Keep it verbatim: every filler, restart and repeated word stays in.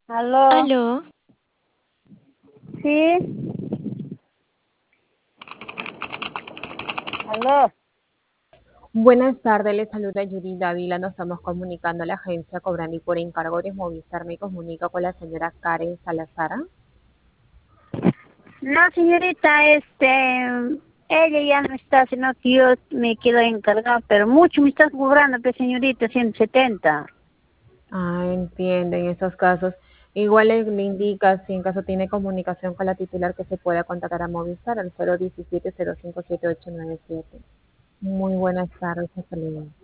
Aló, Aló, sí, aló. Buenas tardes, le saluda Yuri Dávila. Nos estamos comunicando a la agencia cobrando y por encargo de Movistar. Me comunico con la señora Karen Salazar. No, señorita, este, ella ya no está, sino que yo me quiero encargar, pero mucho me estás cobrando, pues, señorita, ciento setenta. Ah, entiende, en esos casos. Igual le, le indica si en caso tiene comunicación con la titular que se pueda contactar a Movistar al cero uno siete cero cinco siete ocho nueve siete. Muy buenas tardes, hasta luego.